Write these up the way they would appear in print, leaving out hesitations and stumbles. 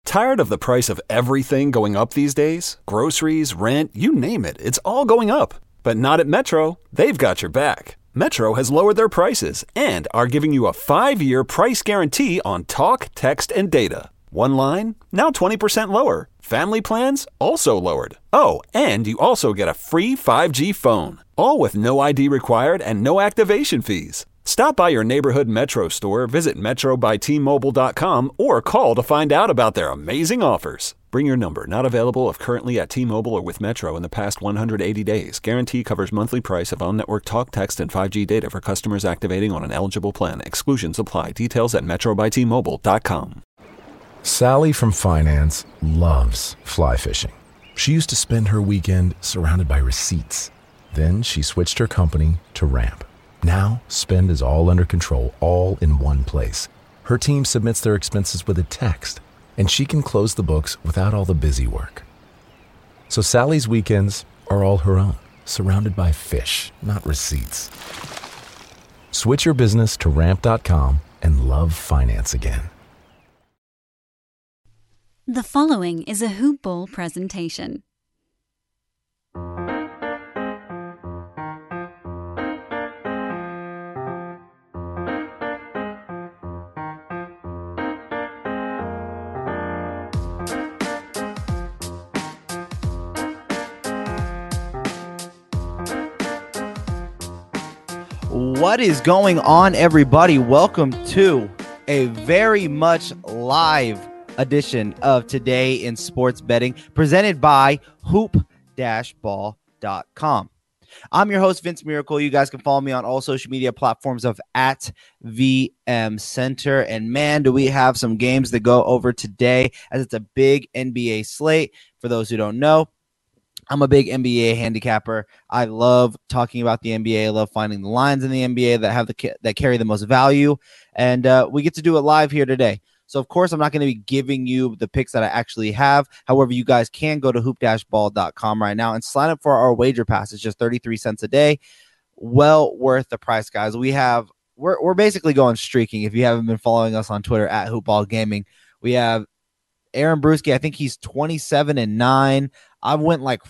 Tired of the price of everything going up these days? Groceries, rent, you name it, it's all going up. But not at Metro. They've got your back. Metro has lowered their prices and are giving you a 5-year price guarantee on talk, text, and data. One line, now 20% lower. Family plans, also lowered. Oh, and you also get a free 5G phone. All with no ID required and no activation fees. Stop by your neighborhood Metro store, visit metrobytmobile.com, or call to find out about their amazing offers. Bring your number. Not available if currently at T-Mobile or with Metro in the past 180 days. Guarantee covers monthly price of on-network talk, text, and 5G data for customers activating on an eligible plan. Exclusions apply. Details at metrobytmobile.com. Sally from finance loves fly fishing. She used to spend her weekend surrounded by receipts. Then she switched her company to Ramp. Now, spend is all under control, all in one place. Her team submits their expenses with a text, and she can close the books without all the busy work. So Sally's weekends are all her own, surrounded by fish, not receipts. Switch your business to Ramp.com and love finance again. The following is a Hoop Ball presentation. What is going on, everybody? Welcome to a very much live edition of Today in Sports Betting, presented by hoop-ball.com. I'm your host, Vince Miracle. You guys can follow me on all social media platforms of @VMCenter. And man, do we have some games to go over today, as it's a big NBA slate. For those who don't know, I'm a big NBA handicapper. I love talking about the NBA. I love finding the lines in the NBA that carry the most value, and we get to do it live here today. So, of course, I'm not going to be giving you the picks that I actually have. However, you guys can go to hoop-ball.com right now and sign up for our wager pass. It's just 33 cents a day. Well worth the price, guys. We're basically going streaking. If you haven't been following us on Twitter @HoopBallGaming, we have Aaron Brewski. I think he's 27-9. I went like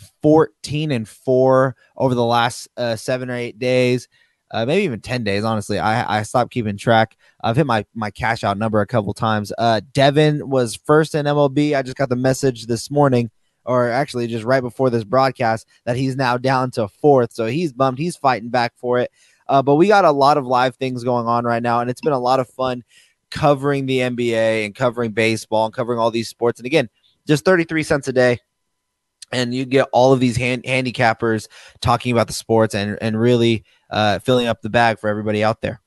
14-4 over the last 7 or 8 days, maybe even 10 days. Honestly, I stopped keeping track. I've hit my cash out number a couple times. Devin was first in MLB. I just got the message this morning, or actually just right before this broadcast, that he's now down to 4th. So he's bummed. He's fighting back for it. But we got a lot of live things going on right now, and it's been a lot of fun covering the NBA and covering baseball and covering all these sports. And again, just 33 cents a day. And you get all of these handicappers talking about the sports and really filling up the bag for everybody out there.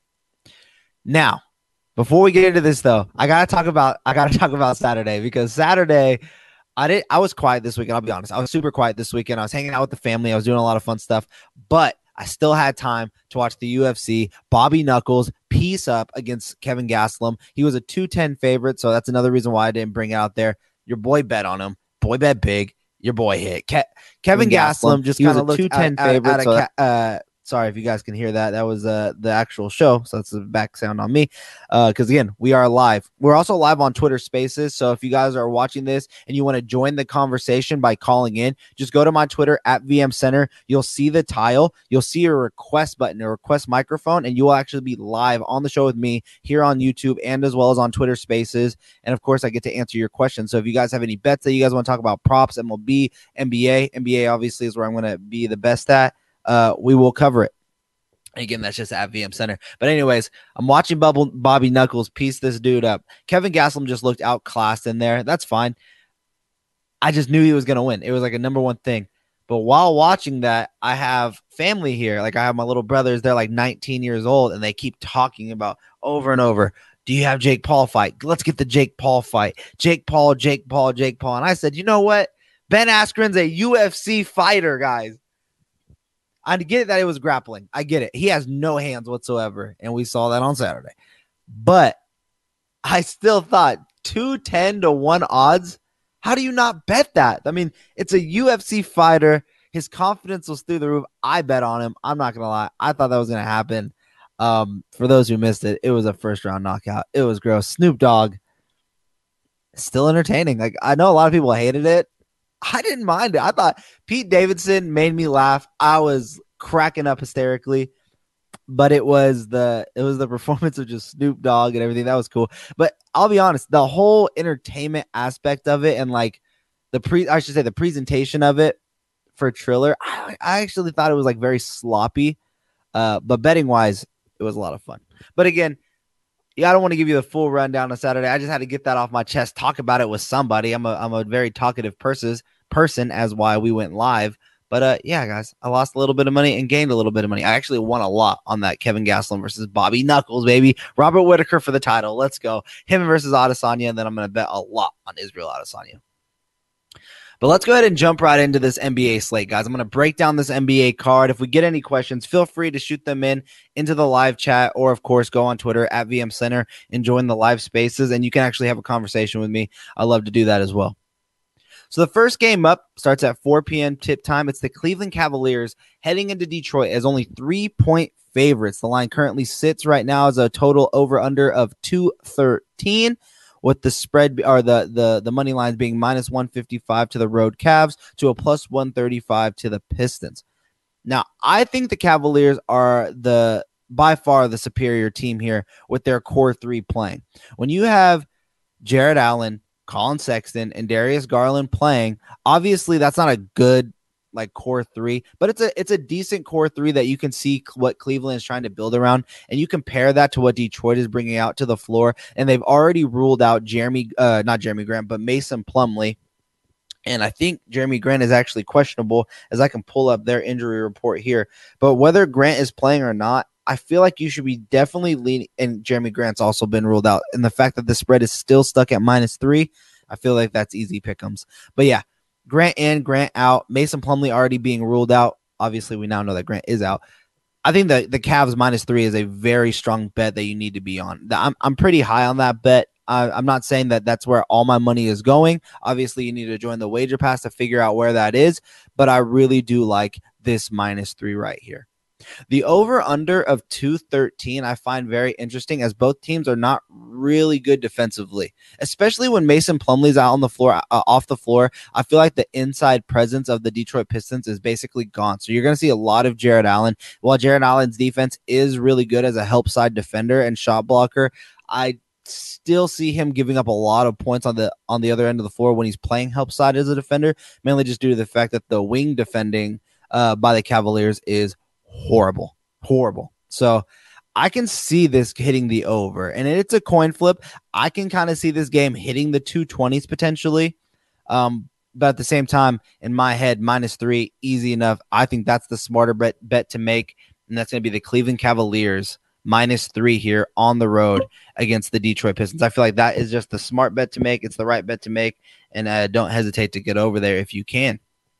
Now, before we get into this, though, I gotta talk about Saturday, because Saturday I was quiet this weekend. I'll be honest, I was super quiet this weekend. I was hanging out with the family. I was doing a lot of fun stuff, but I still had time to watch the UFC. Bobby Knuckles piece up against Kevin Gastelum. He was a 210 favorite, so that's another reason why I didn't bring it out there. Your boy bet on him. Boy bet big. Your boy hit. Kevin Gastelum just kind of looked 210 favorite. Sorry if you guys can hear that. That was the actual show, so that's the back sound on me. Because, again, we are live. We're also live on Twitter Spaces, so if you guys are watching this and you want to join the conversation by calling in, just go to my Twitter @VMCenter. You'll see the tile. You'll see a request button, a request microphone, and you will actually be live on the show with me here on YouTube and as well as on Twitter Spaces. And, of course, I get to answer your questions. So if you guys have any bets that you guys want to talk about, props, MLB, NBA obviously is where I'm going to be the best at. We will cover it. Again, that's just @VMCenter. But anyways, I'm watching Bobby Knuckles piece this dude up. Kevin Gastelum just looked outclassed in there. That's fine. I just knew he was going to win. It was like a number one thing. But while watching that, I have family here. Like, I have my little brothers. They're like 19 years old, and they keep talking about over and over, do you have Jake Paul fight? Let's get the Jake Paul fight. Jake Paul. And I said, you know what? Ben Askren's a UFC fighter, guys. I get it that it was grappling. I get it. He has no hands whatsoever, and we saw that on Saturday. But I still thought 210 to 1 odds. How do you not bet that? I mean, it's a UFC fighter. His confidence was through the roof. I bet on him. I'm not going to lie. I thought that was going to happen. For those who missed it, it was a first-round knockout. It was gross. Snoop Dogg, Still entertaining. Like, I know a lot of people hated it. I didn't mind it. I thought Pete Davidson made me laugh. I was cracking up hysterically, but it was the performance of just Snoop Dogg and everything. That was cool. But I'll be honest, the whole entertainment aspect of it and like the presentation of it for Triller, I actually thought it was like very sloppy. But betting wise, it was a lot of fun. But again, I don't want to give you the full rundown on Saturday. I just had to get that off my chest, talk about it with somebody. I'm a very talkative person, as why we went live. But yeah, guys, I lost a little bit of money and gained a little bit of money. I actually won a lot on that Kevin Gastelum versus Bobby Knuckles, baby. Robert Whitaker for the title. Let's go. Him versus Adesanya, and then I'm going to bet a lot on Israel Adesanya. But let's go ahead and jump right into this NBA slate, guys. I'm going to break down this NBA card. If we get any questions, feel free to shoot them into the live chat, or, of course, go on Twitter at VM Center and join the live spaces, and you can actually have a conversation with me. I love to do that as well. So the first game up starts at 4 p.m. tip time. It's the Cleveland Cavaliers heading into Detroit as only 3-point favorites. The line currently sits right now as a total over-under of 213. With the spread or the money lines being minus 155 to the road Cavs to a plus 135 to the Pistons. Now, I think the Cavaliers are by far the superior team here with their core three playing. When you have Jared Allen, Colin Sexton, and Darius Garland playing, obviously that's not a good like core three, but it's a decent core three that you can see what Cleveland is trying to build around, and you compare that to what Detroit is bringing out to the floor, and they've already ruled out not Jeremy Grant, but Mason Plumlee, and I think Jeremy Grant is actually questionable, as I can pull up their injury report here. But whether Grant is playing or not, I feel like you should be definitely leaning, and Jeremy Grant's also been ruled out, and the fact that the spread is still stuck at -3, I feel like that's easy pick'ems. But yeah, Grant in, Grant out. Mason Plumlee already being ruled out. Obviously, we now know that Grant is out. I think the Cavs -3 is a very strong bet that you need to be on. I'm pretty high on that bet. I'm not saying that that's where all my money is going. Obviously, you need to join the Wager Pass to figure out where that is, but I really do like this -3 right here. The over-under of 213 I find very interesting, as both teams are not really good defensively, especially when Mason Plumlee's out on the floor, off the floor. I feel like the inside presence of the Detroit Pistons is basically gone. So you're going to see a lot of Jared Allen. While Jared Allen's defense is really good as a help side defender and shot blocker, I still see him giving up a lot of points on the other end of the floor when he's playing help side as a defender, mainly just due to the fact that the wing defending by the Cavaliers is horrible. So I can see this hitting the over, and it's a coin flip. I can kind of see this game hitting the 220s potentially. But at the same time, in my head, -3, easy enough. I think that's the smarter bet to make, and that's going to be the Cleveland Cavaliers -3 here on the road against the Detroit Pistons. I feel like that is just the smart bet to make. It's the right bet to make, and don't hesitate to get over there if you can.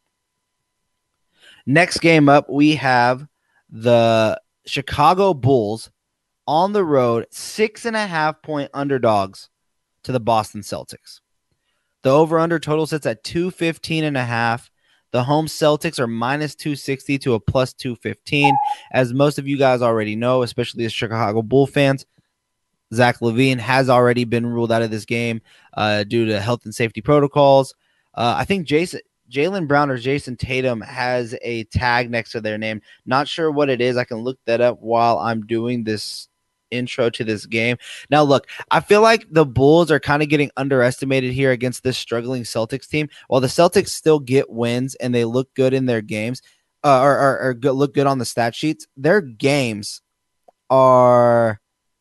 Next game up, we have the Chicago Bulls on the road, 6.5-point underdogs to the Boston Celtics. The over-under total sits at 215.5. The home Celtics are -260 to a +215. As most of you guys already know, especially as Chicago Bull fans, Zach LaVine has already been ruled out of this game due to health and safety protocols. I think Jaylen Brown or Jason Tatum has a tag next to their name. Not sure what it is. I can look that up while I'm doing this intro to this game. Now, look, I feel like the Bulls are kind of getting underestimated here against this struggling Celtics team. While the Celtics still get wins and they look good in their games, or look good on the stat sheets, their games are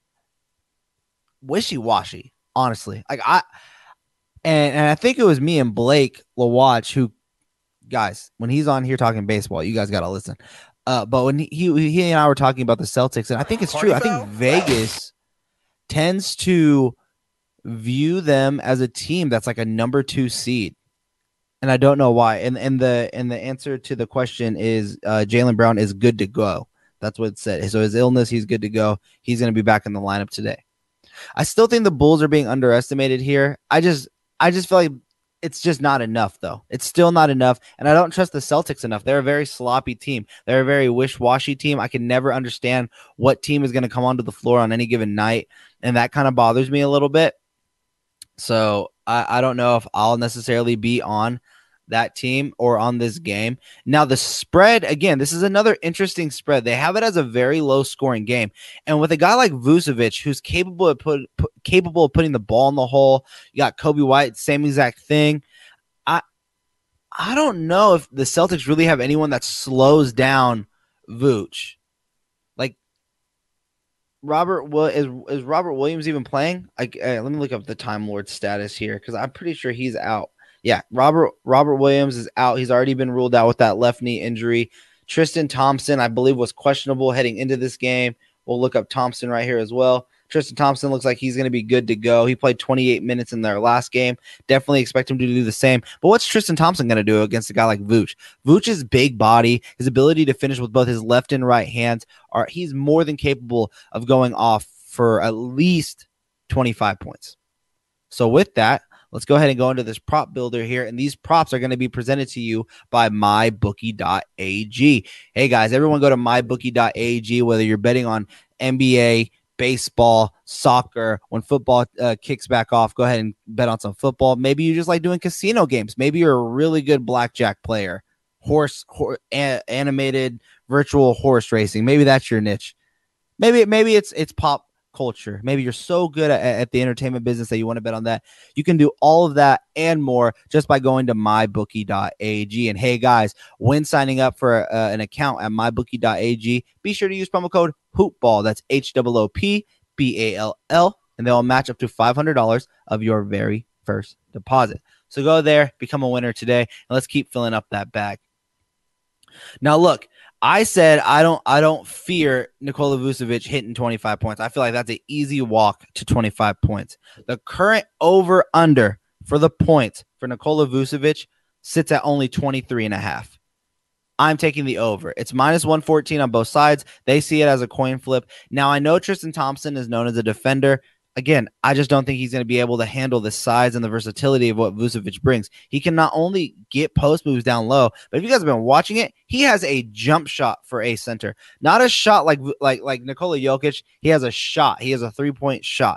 wishy-washy, honestly. Like And I think it was me and Blake LaWatch who, guys, when he's on here talking baseball, you guys got to listen. But when he and I were talking about the Celtics, and I think it's true. I think Vegas tends to view them as a team that's like a number 2 seed, and I don't know why. And the answer to the question is Jaylen Brown is good to go. That's what it said. So his illness, he's good to go. He's going to be back in the lineup today. I still think the Bulls are being underestimated here. I just feel like it's just not enough, though. It's still not enough, and I don't trust the Celtics enough. They're a very sloppy team. They're a very wish-washy team. I can never understand what team is going to come onto the floor on any given night, and that kind of bothers me a little bit. So I don't know if I'll necessarily be on that team or on this game. Now, the spread, again, this is another interesting spread. They have it as a very low scoring game. And with a guy like Vucevic, who's capable of putting the ball in the hole, you got Kobe White, same exact thing. I don't know if the Celtics really have anyone that slows down Vooch. Like, is Robert Williams even playing? Let me look up the Time Lord status here because I'm pretty sure he's out. Yeah, Robert Williams is out. He's already been ruled out with that left knee injury. Tristan Thompson, I believe, was questionable heading into this game. We'll look up Thompson right here as well. Tristan Thompson looks like he's going to be good to go. He played 28 minutes in their last game. Definitely expect him to do the same. But what's Tristan Thompson going to do against a guy like Vooch? Vooch's big body, his ability to finish with both his left and right hands, he's more than capable of going off for at least 25 points. So with that, let's go ahead and go into this prop builder here. And these props are going to be presented to you by mybookie.ag. Hey guys, everyone go to mybookie.ag, whether you're betting on NBA, baseball, soccer, when football kicks back off, go ahead and bet on some football. Maybe you just like doing casino games. Maybe you're a really good blackjack player, animated virtual horse racing. Maybe that's your niche. Maybe it's pop culture. Maybe you're so good at the entertainment business that you want to bet on that. You can do all of that and more just by going to mybookie.ag. And hey guys, when signing up for an account at mybookie.ag, be sure to use promo code HOOPBALL. That's HOOPBALL, and they'll match up to $500 of your very first deposit. So go there, become a winner today, and let's keep filling up that bag. Now look, I said I don't fear Nikola Vucevic hitting 25 points. I feel like that's an easy walk to 25 points. The current over-under for the points for Nikola Vucevic sits at only 23.5. I'm taking the over. It's minus 114 on both sides. They see it as a coin flip. Now, I know Tristan Thompson is known as a defender. Again, I just don't think he's going to be able to handle the size and the versatility of what Vucevic brings. He can not only get post moves down low, but if you guys have been watching it, he has a jump shot for a center. Not a shot like Nikola Jokic. He has a shot. He has a 3-point shot.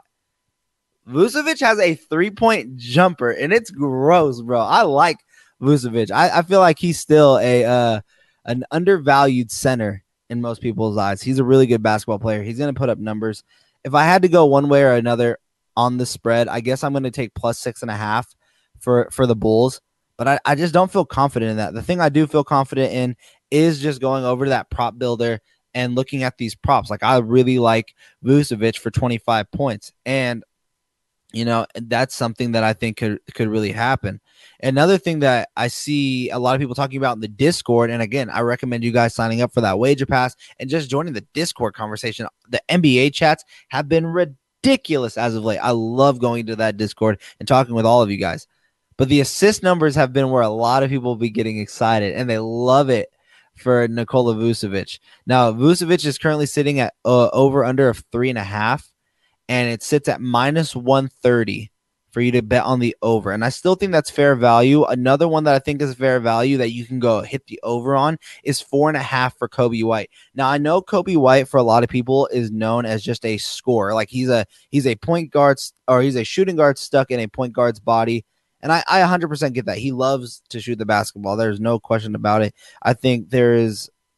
Vucevic has a 3-point jumper, and it's gross, bro. I like Vucevic. I feel like he's still an undervalued center in most people's eyes. He's a really good basketball player. He's going to put up numbers. If I had to go one way or another on the spread, I guess I'm going to take plus 6.5 for the Bulls. But I just don't feel confident in that. The thing I do feel confident in is just going over to that prop builder and looking at these props. Like, I really like Vucevic for 25 points. And, you know, that's something that I think could really happen. Another thing that I see a lot of people talking about in the Discord, and again, I recommend you guys signing up for that Wager Pass and just joining the Discord conversation. The NBA chats have been ridiculous as of late. I love going to that Discord and talking with all of you guys. But the assist numbers have been where a lot of people will be getting excited, and they love it for Nikola Vucevic. Now, Vucevic is currently sitting at over-under of 3.5, and it sits at minus 130 for you to bet on the over. And I still think that's fair value. Another one that I think is fair value that you can go hit the over on is 4.5 for Kobe White. Now, I know Kobe White for a lot of people is known as just a scorer. Like, he's a point guard, or he's a shooting guard stuck in a point guard's body. And I 100% get that. He loves to shoot the basketball. There's no question about it. I think I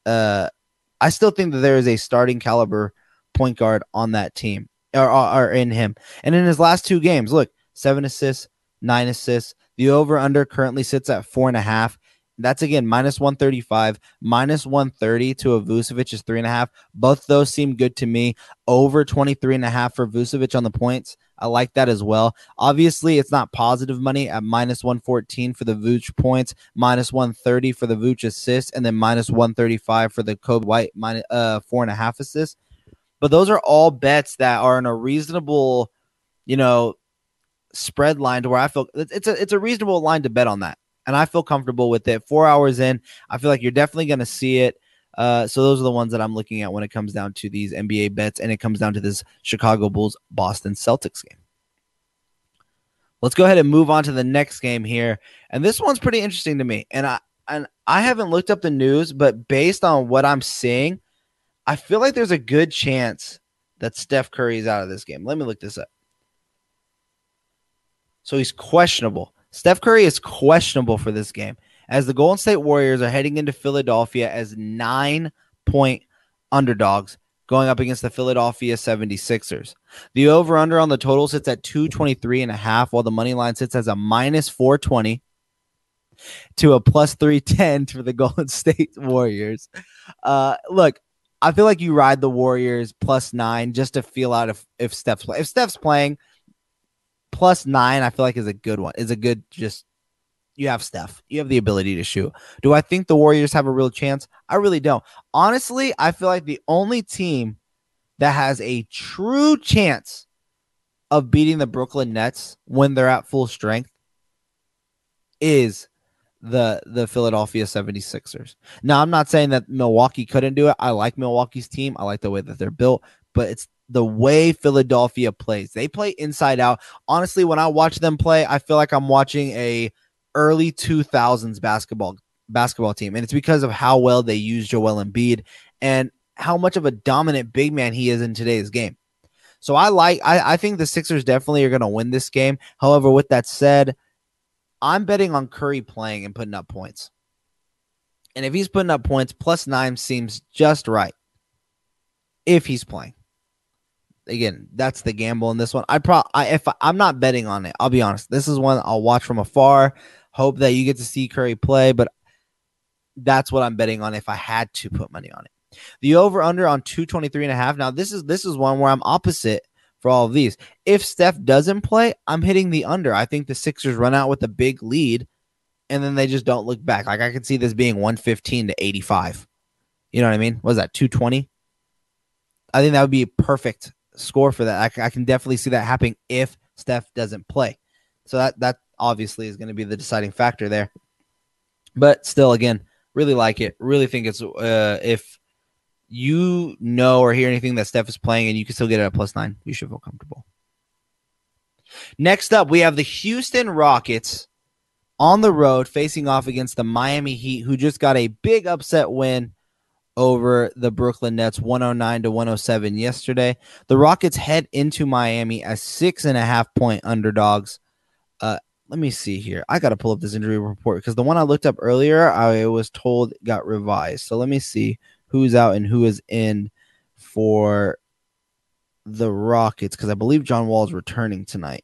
still think that there is a starting caliber point guard on that team, or in him. And in his last 2 games, look, 7 assists, 9 assists. The over-under currently sits at 4.5. That's, again, minus 135. Minus 130 to a Vucevic is 3.5. Both those seem good to me. Over 23.5 for Vucevic on the points. I like that as well. Obviously, it's not positive money at minus 114 for the Vooch points, minus 130 for the Vooch assists, and then minus 135 for the Kobe White 4.5 assists. But those are all bets that are in a reasonable, spread line to where I feel it's a reasonable line to bet on that. And I feel comfortable with it. 4 hours in, I feel like you're definitely going to see it. So those are the ones that I'm looking at when it comes down to these NBA bets, and it comes down to this Chicago Bulls Boston Celtics game. Let's go ahead and move on to the next game here. And this one's pretty interesting to me. And I haven't looked up the news, but based on what I'm seeing, I feel like there's a good chance that Steph Curry is out of this game. Let me look this up. So he's questionable. Steph Curry is questionable for this game, as the Golden State Warriors are heading into Philadelphia as 9-point underdogs going up against the Philadelphia 76ers. The over-under on the total sits at 223.5, while the money line sits as a minus 420 to a plus 310 for the Golden State Warriors. Look, I feel like you ride the Warriors plus 9 just to feel out if Steph's playing. If Steph's playing, plus 9, I feel like is a good one. Is a good just you have Steph. You have the ability to shoot. Do I think the Warriors have a real chance? I really don't. Honestly, I feel like the only team that has a true chance of beating the Brooklyn Nets when they're at full strength is the Philadelphia 76ers. Now, I'm not saying that Milwaukee couldn't do it. I like Milwaukee's team. I like the way that they're built, but it's the way Philadelphia plays. They play inside out. Honestly, when I watch them play, I feel like I'm watching a early 2000s basketball team, and it's because of how well they use Joel Embiid and how much of a dominant big man he is in today's game. So I think the Sixers definitely are going to win this game. However, with that said, I'm betting on Curry playing and putting up points. And if he's putting up points, plus 9 seems just right. If he's playing. Again, that's the gamble in this one. I'm not betting on it, I'll be honest. This is one I'll watch from afar. Hope that you get to see Curry play, but that's what I'm betting on if I had to put money on it. The over-under on 223.5. Now, this is one where I'm opposite for all of these. If Steph doesn't play, I'm hitting the under. I think the Sixers run out with a big lead, and then they just don't look back. Like, I could see this being 115-85. You know what I mean? What is that, 220? I think that would be a perfect score for that. I can definitely see that happening if Steph doesn't play. So that obviously is going to be the deciding factor there. But still, again, really like it. Really think it's if you know or hear anything that Steph is playing and you can still get it at plus 9, you should feel comfortable. Next up, we have the Houston Rockets on the road facing off against the Miami Heat, who just got a big upset win over the Brooklyn Nets, 109-107 yesterday. The Rockets head into Miami as 6.5-point underdogs. Let me see here. I got to pull up this injury report because the one I looked up earlier, I was told got revised. So let me see who's out and who is in for the Rockets, because I believe John Wall is returning tonight.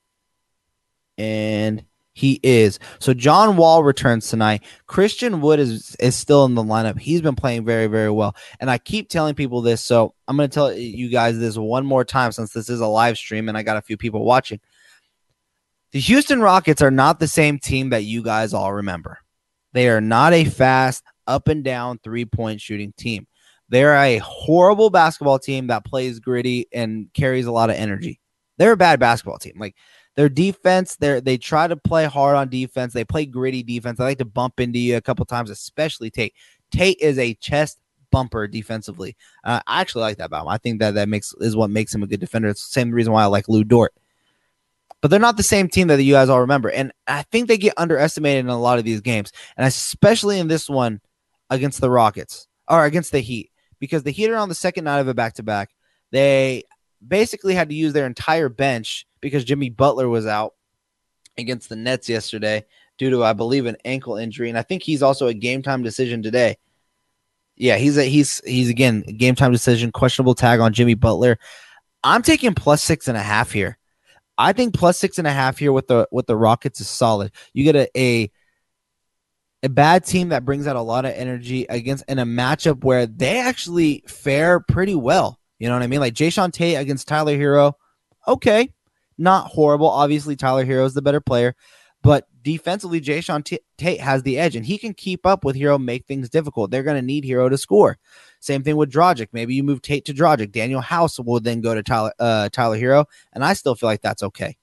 And he is. So John Wall returns tonight. Christian Wood is still in the lineup. He's been playing very, very well. And I keep telling people this, so I'm going to tell you guys this one more time since this is a live stream and I got a few people watching. The Houston Rockets are not the same team that you guys all remember. They are not a fast, up and down, 3-point shooting team. They're a horrible basketball team that plays gritty and carries a lot of energy. They're a bad basketball team. Like, their defense, they try to play hard on defense. They play gritty defense. They like to bump into you a couple times, especially Tate. Tate is a chest bumper defensively. I actually like that about him. I think that is what makes him a good defender. It's the same reason why I like Lou Dort. But they're not the same team that you guys all remember. And I think they get underestimated in a lot of these games, and especially in this one against the Rockets or against the Heat, because the Heat are on the second night of a back-to-back. They basically had to use their entire bench because Jimmy Butler was out against the Nets yesterday due to, I believe, an ankle injury. And I think he's also a game-time decision today. Yeah, he's again, a game-time decision, questionable tag on Jimmy Butler. I'm taking plus 6.5 here. I think plus 6.5 here with the Rockets is solid. You get a bad team that brings out a lot of energy against in a matchup where they actually fare pretty well. You know what I mean? Like Jae'Sean Tate against Tyler Hero. Okay, not horrible. Obviously, Tyler Hero is the better player, but defensively, Jae'Sean Tate has the edge, and he can keep up with Hero, make things difficult. They're going to need Hero to score. Same thing with Dragic. Maybe you move Tate to Dragic. Daniel House will then go to Tyler Hero, and I still feel like that's okay.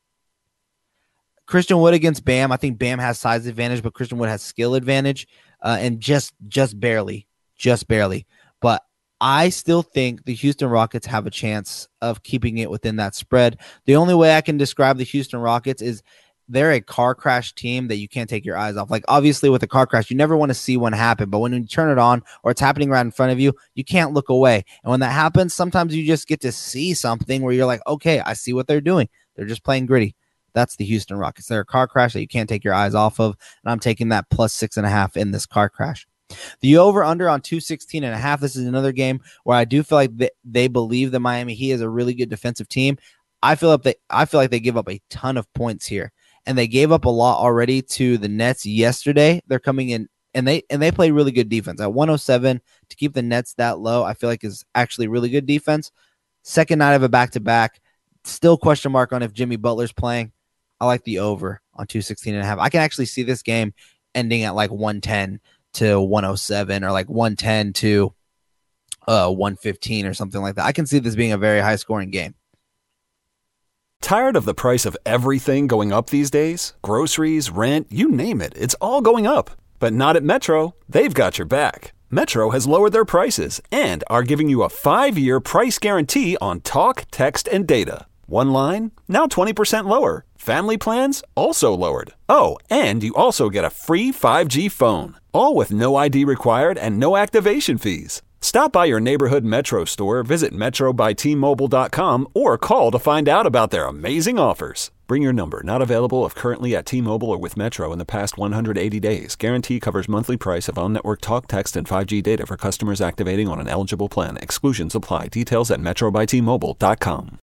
Christian Wood against Bam. I think Bam has size advantage, but Christian Wood has skill advantage, and just barely. But I still think the Houston Rockets have a chance of keeping it within that spread. The only way I can describe the Houston Rockets is they're a car crash team that you can't take your eyes off. Like, obviously, with a car crash, you never want to see one happen. But when you turn it on or it's happening right in front of you, you can't look away. And when that happens, sometimes you just get to see something where you're like, okay, I see what they're doing. They're just playing gritty. That's the Houston Rockets. They're a car crash that you can't take your eyes off of, and I'm taking that plus 6.5 in this car crash. The over-under on 216.5. This is another game where I do feel like they believe that Miami Heat is a really good defensive team. I feel like they give up a ton of points here, and they gave up a lot already to the Nets yesterday. They're coming in, and they play really good defense at 107 to keep the Nets that low. I feel like is actually really good defense. Second night of a back-to-back, still question mark on if Jimmy Butler's playing. I like the over on 216.5. I can actually see this game ending at like 110 to 107 or like 110 to 115 or something like that. I can see this being a very high-scoring game. Tired of the price of everything going up these days? Groceries, rent, you name it, it's all going up. But not at Metro. They've got your back. Metro has lowered their prices and are giving you a 5-year price guarantee on talk, text, and data. One line, now 20% lower. Family plans, also lowered. Oh, and you also get a free 5G phone. All with no ID required and no activation fees. Stop by your neighborhood Metro store, visit metrobytmobile.com, or call to find out about their amazing offers. Bring your number. Not available if currently at T-Mobile or with Metro in the past 180 days. Guarantee covers monthly price of on-network talk, text, and 5G data for customers activating on an eligible plan. Exclusions apply. Details at metrobytmobile.com.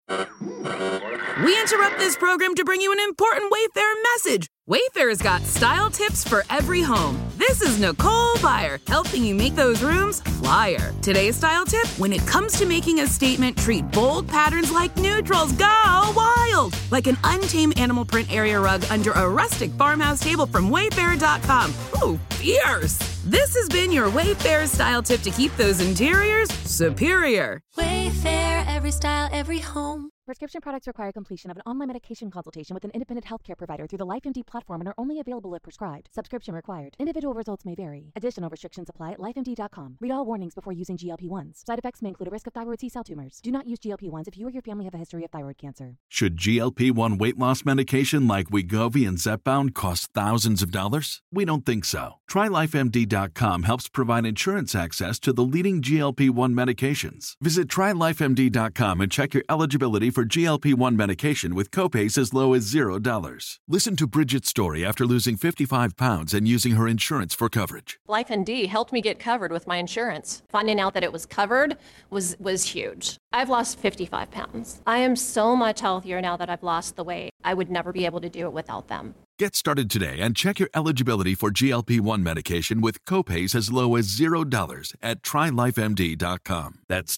We interrupt this program to bring you an important Wayfair message. Wayfair's got style tips for every home. This is Nicole Byer, helping you make those rooms flyer. Today's style tip: when it comes to making a statement, treat bold patterns like neutrals. Go wild! Like an untamed animal print area rug under a rustic farmhouse table from Wayfair.com. Ooh, fierce! This has been your Wayfair style tip to keep those interiors superior. Wayfair, every style, every home. Prescription products require completion of an online medication consultation with an independent healthcare provider through the LifeMD platform and are only available if prescribed. Subscription required. Individual results may vary. Additional restrictions apply at lifemd.com. Read all warnings before using GLP-1s. Side effects may include a risk of thyroid C-cell tumors. Do not use GLP-1s if you or your family have a history of thyroid cancer. Should GLP-1 weight loss medication like Wegovy and Zepbound cost thousands of dollars? We don't think so. TryLifeMD.com helps provide insurance access to the leading GLP-1 medications. Visit TryLifeMD.com and check your eligibility for GLP-1 medication with copays as low as $0. Listen to Bridget's story after losing 55 pounds and using her insurance for coverage. LifeMD helped me get covered with my insurance. Finding out that it was covered was huge. I've lost 55 pounds. I am so much healthier now that I've lost the weight. I would never be able to do it without them. Get started today and check your eligibility for GLP-1 medication with copays as low as $0 at TryLifeMD.com. That's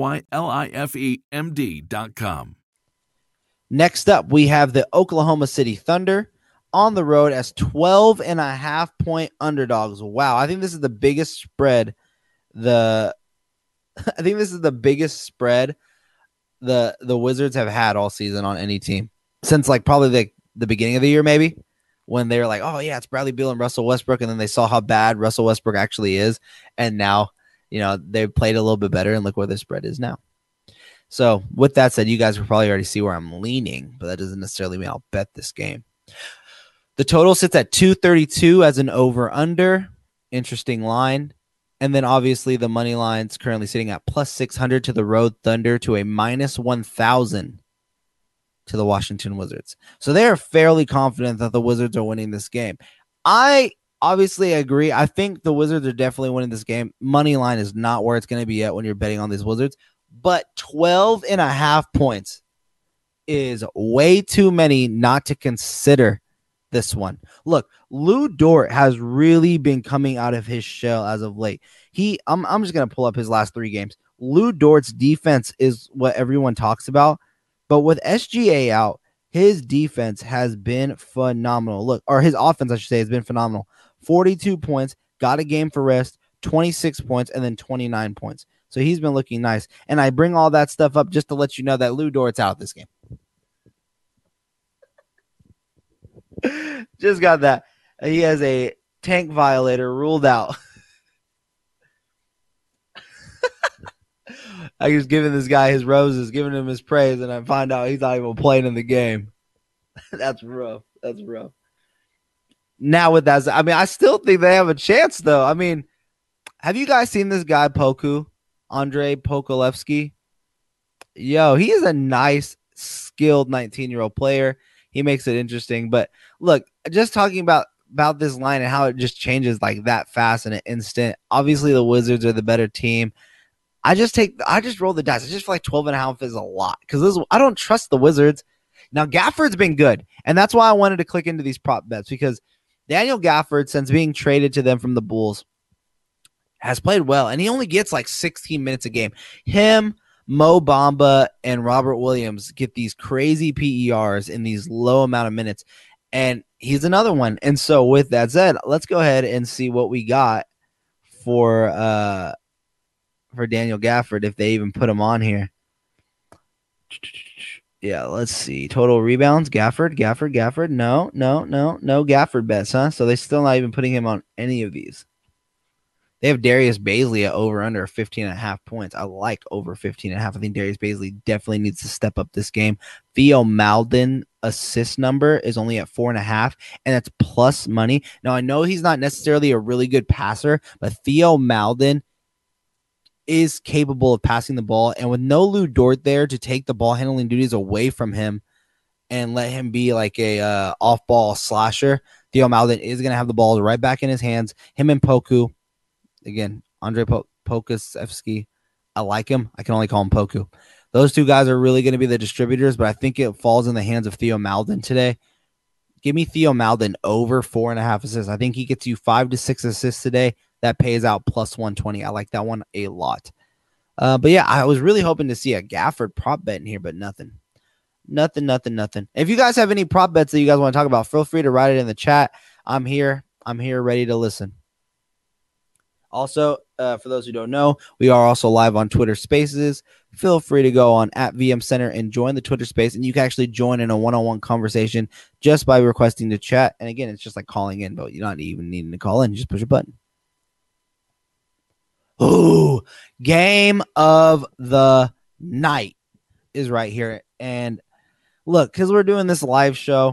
TryLifeMD.com. Next up, we have the Oklahoma City Thunder on the road as 12.5-point underdogs. Wow, I think this is the biggest spread. I think this is the biggest spread the Wizards have had all season on any team since like probably the beginning of the year, maybe, when they were like, oh yeah, it's Bradley Beal and Russell Westbrook, and then they saw how bad Russell Westbrook actually is, and now they've played a little bit better, and look where the spread is now. So with that said, you guys will probably already see where I'm leaning, but that doesn't necessarily mean I'll bet this game. The total sits at 232 as an over-under. Interesting line. And then obviously the money line's currently sitting at plus 600 to the Road Thunder to a minus 1,000 to the Washington Wizards. So they are fairly confident that the Wizards are winning this game. I obviously agree. I think the Wizards are definitely winning this game. Money line is not where it's going to be at when you're betting on these Wizards. But 12.5 points is way too many not to consider this one. Look, Lou Dort has really been coming out of his shell as of late. I'm just going to pull up his last 3 games. Lou Dort's defense is what everyone talks about. But with SGA out, his defense has been phenomenal. Look, or his offense, I should say, has been phenomenal. 42 points, got a game for rest, 26 points, and then 29 points. So he's been looking nice. And I bring all that stuff up just to let you know that Lou Dort's out this game. Just got that. He has a tank violator ruled out. I was giving this guy his roses, giving him his praise, and I find out he's not even playing in the game. That's rough. That's rough. Now with that, I mean, I still think they have a chance, though. I mean, have you guys seen this guy, Poku? Andre Pokulevsky? Yo, he is a nice, skilled 19-year-old player. He makes it interesting. But look, just talking about this line and how it just changes like that fast in an instant. Obviously, the Wizards are the better team. I just roll the dice. I just feel like 12.5 is a lot because I don't trust the Wizards. Now, Gafford's been good, and that's why I wanted to click into these prop bets because Daniel Gafford, since being traded to them from the Bulls, has played well, and he only gets like 16 minutes a game. Him, Mo Bamba, and Robert Williams get these crazy PERs in these low amount of minutes, and he's another one. And so with that said, let's go ahead and see what we got for Daniel Gafford, if they even put him on here. Yeah, let's see. Total rebounds, Gafford. No Gafford bets, huh? So they're still not even putting him on any of these. They have Darius Bazley at over under 15.5 points. I like over 15.5. I think Darius Bazley definitely needs to step up this game. Theo Maledon assist number is only at 4.5, and that's plus money. Now, I know he's not necessarily a really good passer, but Theo Maledon is capable of passing the ball, and with no Lou Dort there to take the ball handling duties away from him and let him be like a off-ball slasher, Theo Maledon is going to have the ball right back in his hands. Him and Poku, again, Andre Pokusevski, I like him. I can only call him Poku. Those two guys are really going to be the distributors, but I think it falls in the hands of Theo Maledon today. Give me Theo Maledon over 4.5 assists. I think he gets you 5 to 6 assists today. That pays out plus 120. I like that one a lot. But yeah, I was really hoping to see a Gafford prop bet in here, but nothing. If you guys have any prop bets that you guys want to talk about, feel free to write it in the chat. I'm here ready to listen. Also, for those who don't know, we are also live on Twitter Spaces. Feel free to go on @VM Center and join the Twitter Space, and you can actually join in a one-on-one conversation just by requesting to chat. And again, it's just like calling in, but you're not even needing to call in. You just push a button. Ooh, game of the night is right here. And look, because we're doing this live show,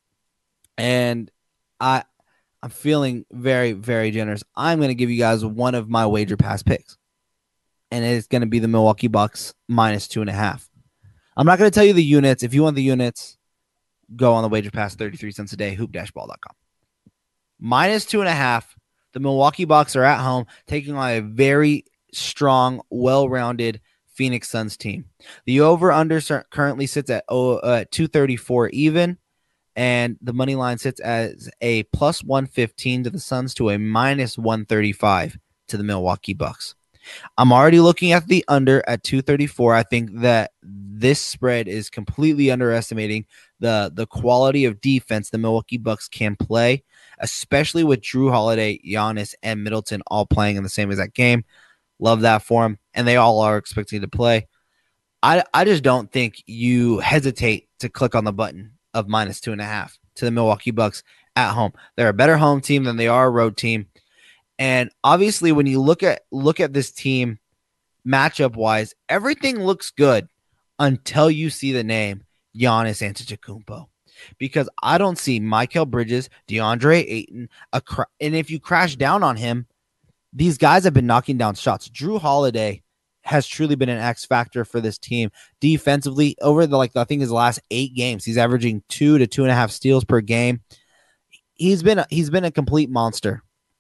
and I'm feeling very, very generous. I'm going to give you guys one of my Wager Pass picks, and it's going to be the Milwaukee Bucks minus 2.5. I'm not going to tell you the units. If you want the units, go on the Wager Pass, 33 cents a day, hoop-ball.com. Minus 2.5. The Milwaukee Bucks are at home taking on a very strong, well-rounded Phoenix Suns team. The over-under currently sits at 234 even, and the money line sits as a plus 115 to the Suns to a minus 135 to the Milwaukee Bucks. I'm already looking at the under at 234. I think that this spread is completely underestimating the quality of defense the Milwaukee Bucks can play, especially with Jrue Holiday, Giannis, and Middleton all playing in the same exact game. Love that for them, and they all are expected to play. I just don't think you hesitate to click on the button of minus 2.5 to the Milwaukee Bucks at home. They're a better home team than they are a road team. And obviously, when you look at this team matchup wise, everything looks good until you see the name Giannis Antetokounmpo, because I don't see Mikal Bridges, DeAndre Ayton, and if you crash down on him, these guys have been knocking down shots. Jrue Holiday has truly been an X factor for this team defensively over I think his last 8 games. He's averaging 2 to 2.5 steals per game. He's been a complete monster.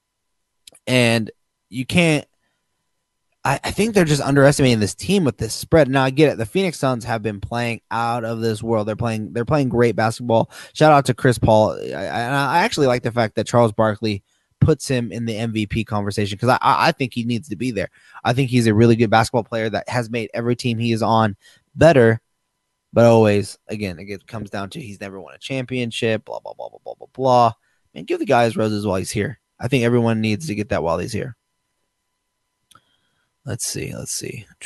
And you can't I think they're just underestimating this team with this spread. Now I get it. The Phoenix Suns have been playing out of this world. They're playing great basketball. Shout out to Chris Paul. I actually like the fact that Charles Barkley puts him in the MVP conversation, because I think he needs to be there. I think he's a really good basketball player that has made every team he is on better. But always, again, it comes down to he's never won a championship, blah, blah, blah, blah, blah, blah, blah. Man, give the guy his roses while he's here. I think everyone needs to get that while he's here. Let's see. Let's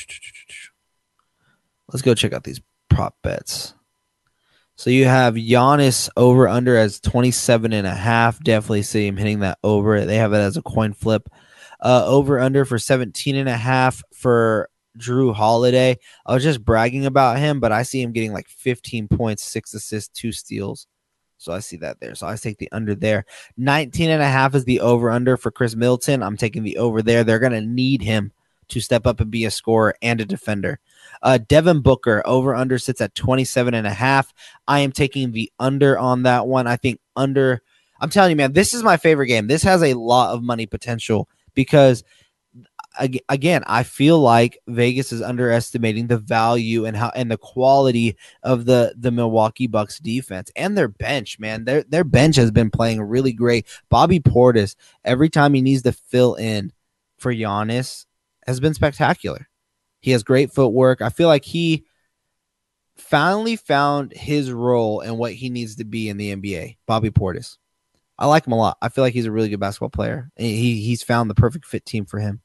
go check out these prop bets. So you have Giannis over under as 27.5. Definitely see him hitting that over. They have it as a coin flip. Over under for 17.5 for Jrue Holiday. I was just bragging about him, but I see him getting like 15 points, 6 assists, 2 steals. So I see that there. So I take the under there. 19.5 is the over under for Chris Middleton. I'm taking the over there. They're going to need him to step up and be a scorer and a defender. Devin Booker over under sits at 27.5. I am taking the under on that one. I think under. I'm telling you, man, this is my favorite game. This has a lot of money potential because, again, I feel like Vegas is underestimating the value and the quality of the Milwaukee Bucks defense and their bench, man. Their bench has been playing really great. Bobby Portis, every time he needs to fill in for Giannis, has been spectacular. He has great footwork. I feel like he finally found his role and what he needs to be in the NBA. Bobby Portis. I like him a lot. I feel like he's a really good basketball player. He's found the perfect fit team for him.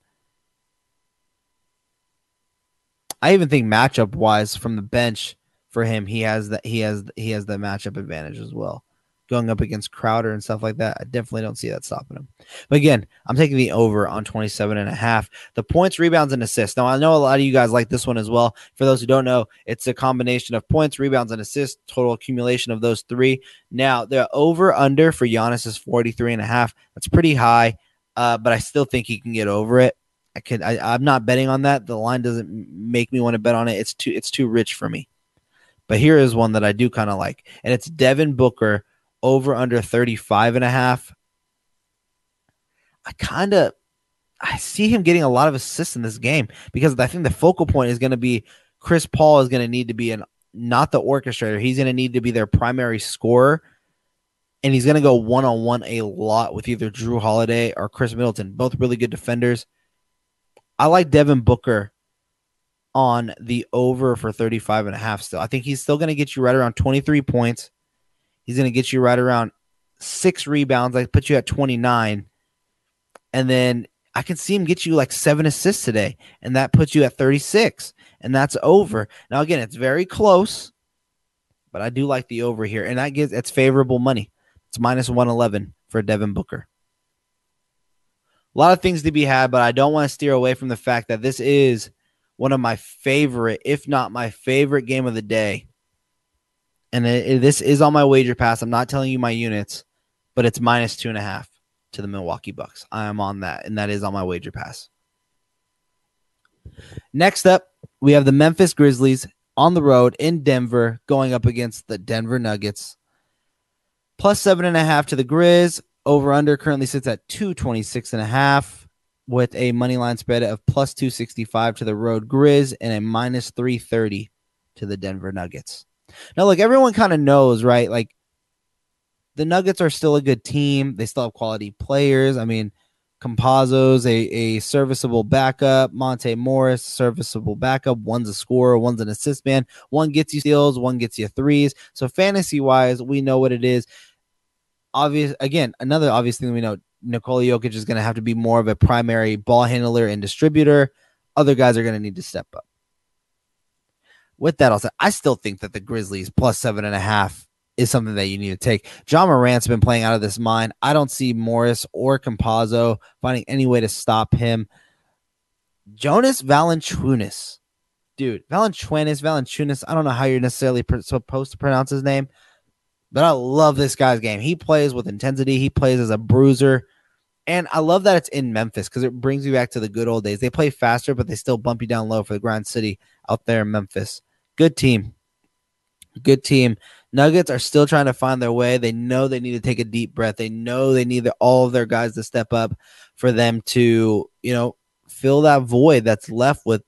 I even think matchup wise from the bench for him, he has the matchup advantage as well. Going up against Crowder and stuff like that, I definitely don't see that stopping him. But again, I'm taking the over on 27.5. The points, rebounds, and assists. Now, I know a lot of you guys like this one as well. For those who don't know, it's a combination of points, rebounds, and assists, total accumulation of those three. Now, the over-under for Giannis is 43.5. That's pretty high, but I still think he can get over it. I'm not betting on that. The line doesn't make me want to bet on it. It's too rich for me. But here is one that I do kind of like, and it's Devin Booker over under 35.5. I see him getting a lot of assists in this game because I think the focal point is going to be Chris Paul is going to need to be not the orchestrator. He's going to need to be their primary scorer, and he's going to go one-on-one a lot with either Jrue Holiday or Chris Middleton, both really good defenders. I like Devin Booker on the over for 35.5 still. I think he's still going to get you right around 23 points. He's going to get you right around 6 rebounds. I put you at 29. And then I can see him get you like 7 assists today. And that puts you at 36. And that's over. Now, again, it's very close. But I do like the over here. And it's favorable money. It's minus 111 for Devin Booker. A lot of things to be had, but I don't want to steer away from the fact that this is one of my favorite, if not my favorite game of the day. And this is on my wager pass. I'm not telling you my units, but it's minus 2.5 to the Milwaukee Bucks. I am on that, and that is on my wager pass. Next up, we have the Memphis Grizzlies on the road in Denver going up against the Denver Nuggets. Plus 7.5 to the Grizz. Over-under currently sits at 226.5 with a money line spread of plus 265 to the road Grizz and a minus 330 to the Denver Nuggets. Now, look, everyone kind of knows, right? Like, the Nuggets are still a good team. They still have quality players. I mean, Campazzo's a serviceable backup. Monte Morris, serviceable backup. One's a scorer. One's an assist man. One gets you steals. One gets you threes. So, fantasy-wise, we know what it is. Another obvious thing we know, Nikola Jokic is going to have to be more of a primary ball handler and distributor. Other guys are going to need to step up. With that, I still think that the Grizzlies plus 7.5 is something that you need to take. John Morant's been playing out of this mind. I don't see Morris or Campazzo finding any way to stop him. Jonas Valanciunas. Dude, Valanciunas. I don't know how you're necessarily supposed to pronounce his name, but I love this guy's game. He plays with intensity. He plays as a bruiser. And I love that it's in Memphis because it brings you back to the good old days. They play faster, but they still bump you down low for the Grind City out there in Memphis. Good team. Nuggets are still trying to find their way. They know they need to take a deep breath. They know they need all of their guys to step up for them to, fill that void that's left with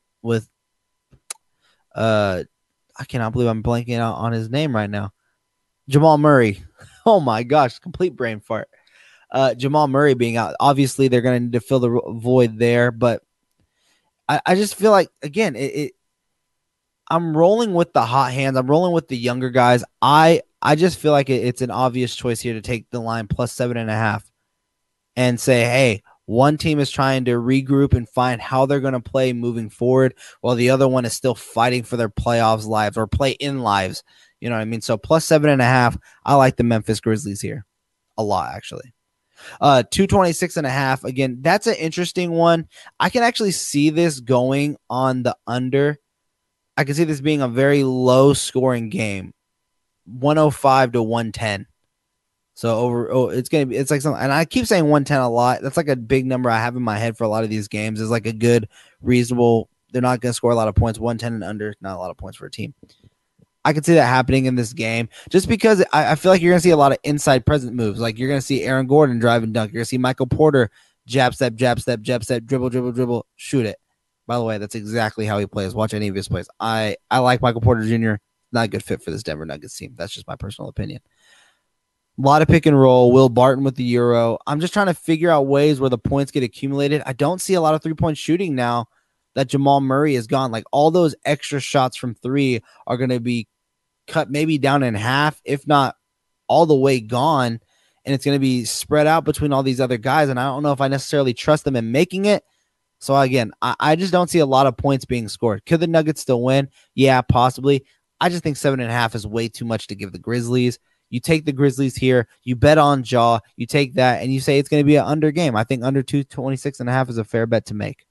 I cannot believe I'm blanking out on his name right now. Jamal Murray. Oh my gosh, complete brain fart. Jamal Murray being out. Obviously, they're going to need to fill the void there, but I just feel like, again, I'm rolling with the hot hands. I'm rolling with the younger guys. I just feel like it's an obvious choice here to take the line plus 7.5 and say, hey, one team is trying to regroup and find how they're going to play moving forward, while the other one is still fighting for their playoffs lives or play-in lives. You know what I mean? So plus 7.5, I like the Memphis Grizzlies here a lot, actually. 226.5. Again, that's an interesting one. I can actually see this going on the under. I can see this being a very low scoring game, 105 to 110. So it's like something, and I keep saying 110 a lot. That's like a big number I have in my head for a lot of these games. Is like a good, reasonable. They're not going to score a lot of points. 110 and under, not a lot of points for a team. I could see that happening in this game just because I feel like you're going to see a lot of inside present moves. Like you're going to see Aaron Gordon drive and dunk. You're going to see Michael Porter jab step, dribble, shoot it. By the way, that's exactly how he plays. Watch any of his plays. I like Michael Porter Jr. Not a good fit for this Denver Nuggets team. That's just my personal opinion. A lot of pick and roll. Will Barton with the Euro. I'm just trying to figure out ways where the points get accumulated. I don't see a lot of 3-point shooting now that Jamal Murray is gone. Like all those extra shots from 3 are going to be cut maybe down in half, if not all the way gone. And it's going to be spread out between all these other guys. And I don't know if I necessarily trust them in making it. So again, I just don't see a lot of points being scored. Could the Nuggets still win? Yeah, possibly. I just think 7.5 is way too much to give the Grizzlies. You take the Grizzlies here, you bet on Ja, you take that, and you say it's going to be an under game. I think under 226.5 is a fair bet to make.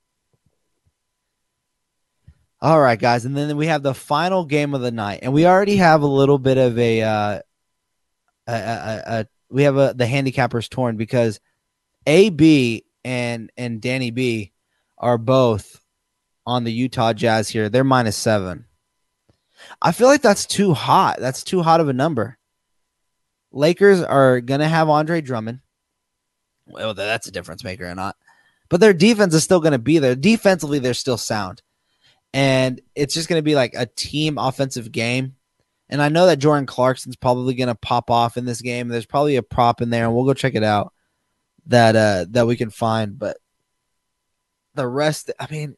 All right, guys, and then we have the final game of the night, and we already have a little bit of the handicappers torn because AB and Danny B are both on the Utah Jazz here. They're -7. I feel like that's too hot. That's too hot of a number. Lakers are going to have Andre Drummond. Well, that's a difference maker or not. But their defense is still going to be there. Defensively, they're still sound. And it's just going to be like a team offensive game. And I know that Jordan Clarkson's probably going to pop off in this game. There's probably a prop in there, and we'll go check it out that we can find. But the rest, I mean,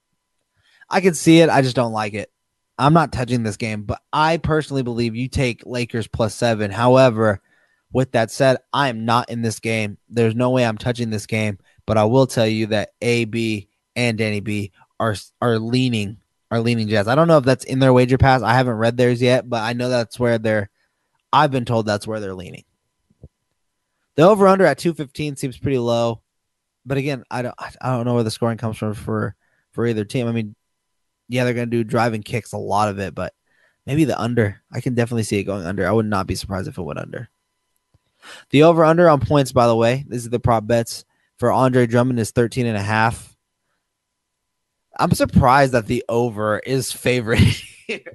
I can see it. I just don't like it. I'm not touching this game, but I personally believe you take Lakers +7. However, with that said, I am not in this game. There's no way I'm touching this game, but I will tell you that AB and Danny B are leaning Jazz. I don't know if that's in their wager pass. I haven't read theirs yet, but I know that's where I've been told that's where they're leaning. The over/under at 215 seems pretty low, but again, I don't know where the scoring comes from for either team. I mean, yeah, they're going to do driving kicks, a lot of it, but maybe the under. I can definitely see it going under. I would not be surprised if it went under. The over/under on points, by the way, this is the prop bets for Andre Drummond is 13.5. I'm surprised that the over is favorite here.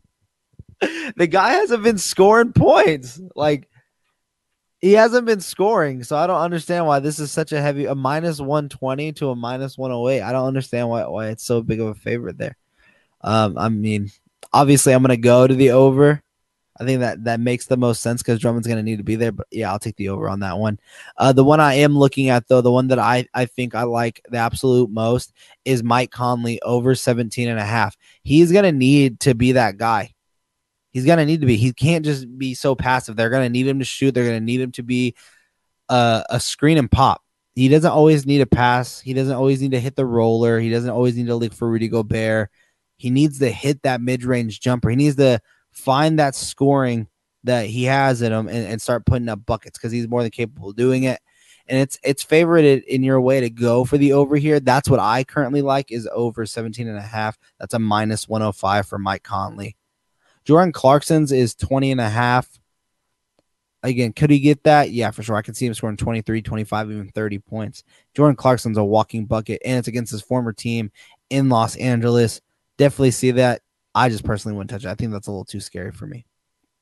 The guy hasn't been scoring points. Like, he hasn't been scoring, so I don't understand why this is such a heavy, a -120 to a -108. I don't understand why it's so big of a favorite there. I mean, obviously, I'm going to go to the over. I think that makes the most sense because Drummond's going to need to be there. But, yeah, I'll take the over on that one. The one I am looking at, though, the one that I think I like the absolute most is Mike Conley over 17.5. He's going to need to be that guy. He's going to need to be. He can't just be so passive. They're going to need him to shoot. They're going to need him to be a screen and pop. He doesn't always need a pass. He doesn't always need to hit the roller. He doesn't always need to look for Rudy Gobert. He needs to hit that mid-range jumper. He needs to find that scoring that he has in him and start putting up buckets because he's more than capable of doing it. And it's favorited in your way to go for the over here. That's what I currently like is over 17.5. That's a -105 for Mike Conley. Jordan Clarkson's is 20.5. Again, could he get that? Yeah, for sure. I can see him scoring 23, 25, even 30 points. Jordan Clarkson's a walking bucket, and it's against his former team in Los Angeles. Definitely see that. I just personally wouldn't touch it. I think that's a little too scary for me.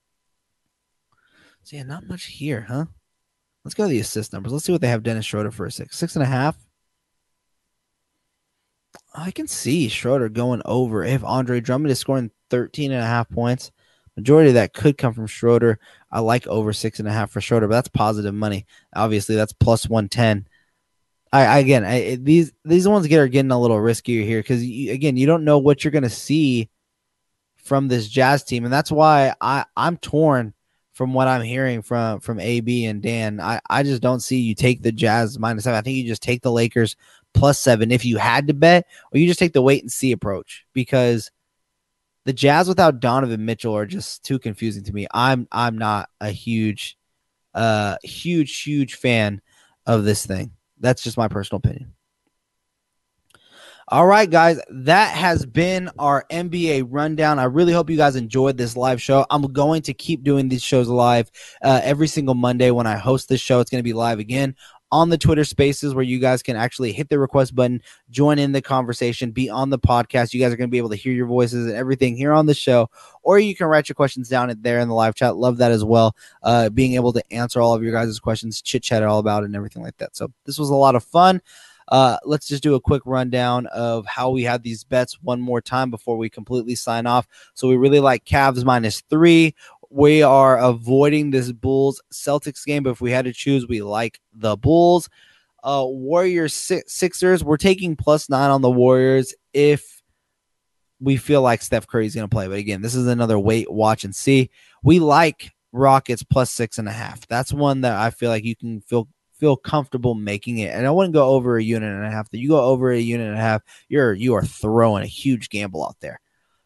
So, yeah, not much here, huh? Let's go to the assist numbers. Let's see what they have Dennis Schroeder for a 6.5. I can see Schroeder going over if Andre Drummond is scoring 13.5 points. Majority of that could come from Schroeder. I like over 6.5 for Schroeder, but that's positive money. Obviously, that's +110. These ones are getting a little riskier here because, again, you don't know what you're going to see from this Jazz team, and that's why I'm torn from what I'm hearing from AB and Dan. I just don't see you take the Jazz -7. I think you just take the Lakers +7 if you had to bet, or you just take the wait and see approach because the Jazz without Donovan Mitchell are just too confusing to me. I'm not a huge fan of this thing. That's just my personal opinion. All right, guys, that has been our NBA rundown. I really hope you guys enjoyed this live show. I'm going to keep doing these shows live every single Monday when I host this show. It's going to be live again on the Twitter Spaces, where you guys can actually hit the request button, join in the conversation, be on the podcast. You guys are going to be able to hear your voices and everything here on the show, or you can write your questions down there in the live chat. Love that as well, being able to answer all of your guys' questions, chit-chat all about it and everything like that. So this was a lot of fun. Let's just do a quick rundown of how we had these bets one more time before we completely sign off. So we really like Cavs -3. We are avoiding this Bulls-Celtics game, but if we had to choose, we like the Bulls. Warriors Sixers, we're taking +9 on the Warriors if we feel like Steph Curry's going to play. But again, this is another wait, watch, and see. We like Rockets +6.5. That's one that I feel like you can feel comfortable making it. And I wouldn't go over 1.5 units. You go over 1.5 units, you are throwing a huge gamble out there.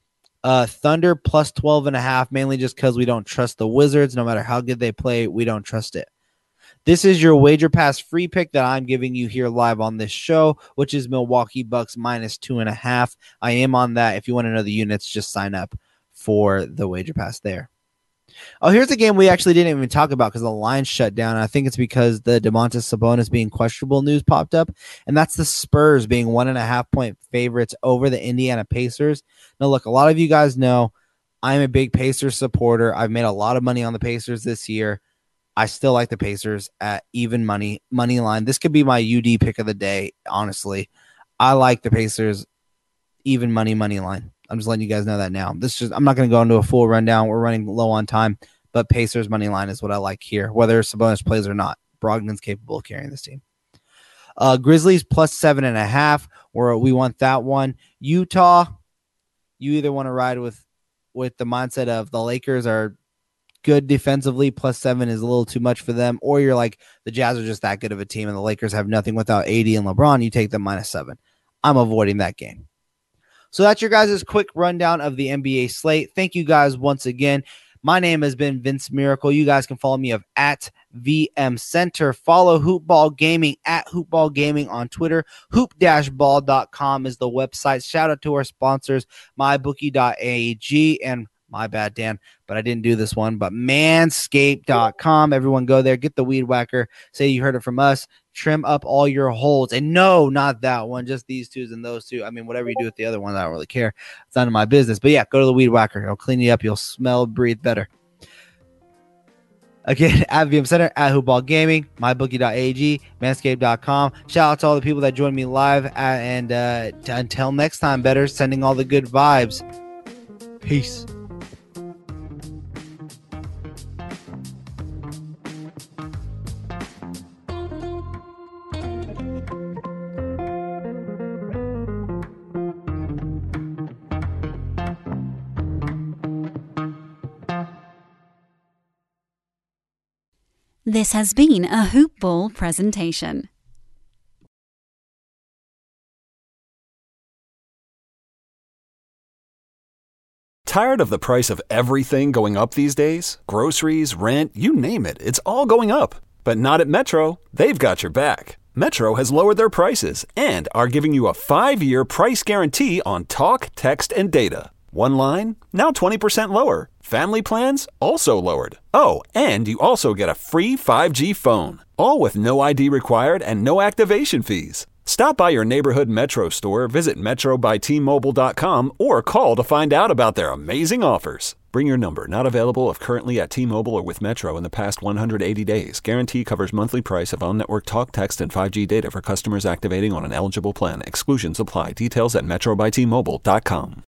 Thunder +12.5, mainly just because we don't trust the Wizards. No matter how good they play, we don't trust it. This is your Wager Pass free pick that I'm giving you here live on this show, which is Milwaukee Bucks -2.5. I am on that. If you want to know the units, just sign up for the Wager Pass there. Oh, here's a game we actually didn't even talk about because the line shut down. I think it's because the Domantas Sabonis being questionable news popped up, and that's the Spurs being 1.5-point favorites over the Indiana Pacers. Now, look, a lot of you guys know I'm a big Pacers supporter. I've made a lot of money on the Pacers this year. I still like the Pacers at even money line. This could be my UD pick of the day, honestly. I like the Pacers even money line. I'm just letting you guys know that now. I'm not going to go into a full rundown. We're running low on time, but Pacers money line is what I like here, whether Sabonis plays or not. Brogdon's capable of carrying this team. Grizzlies +7.5, where we want that one. Utah, you either want to ride with the mindset of the Lakers are good defensively, +7 is a little too much for them, or you're like the Jazz are just that good of a team and the Lakers have nothing without AD and LeBron. You take them -7. I'm avoiding that game. So that's your guys' quick rundown of the NBA slate. Thank you guys once again. My name has been Vince Miracle. You guys can follow me at VM Center. Follow Hoopball Gaming at Hoopball Gaming on Twitter. Hoop-ball.com is the website. Shout out to our sponsors, mybookie.ag and my bad, Dan, but I didn't do this one, but manscaped.com. Everyone go there, get the weed whacker, say you heard it from us, trim up all your holes. And no, not that one, just these twos and those two. I mean, whatever you do with the other ones, I don't really care. It's none of my business. But yeah, go to the weed whacker. It'll clean you up. You'll smell, breathe better. Again, at VM Center, at Hoopball Gaming, mybookie.ag, manscaped.com. Shout out to all the people that joined me live. Until next time, better, sending all the good vibes. Peace. This has been a Hoop Ball presentation. Tired of the price of everything going up these days? Groceries, rent, you name it, it's all going up. But not at Metro. They've got your back. Metro has lowered their prices and are giving you a 5-year price guarantee on talk, text, and data. One line, now 20% lower. Family plans, also lowered. Oh, and you also get a free 5G phone. All with no ID required and no activation fees. Stop by your neighborhood Metro store, visit metrobyti.T-Mobile.com, or call to find out about their amazing offers. Bring your number, not available if currently at T-Mobile or with Metro in the past 180 days. Guarantee covers monthly price of on-network talk, text, and 5G data for customers activating on an eligible plan. Exclusions apply. Details at metrobyti.T-Mobile.com.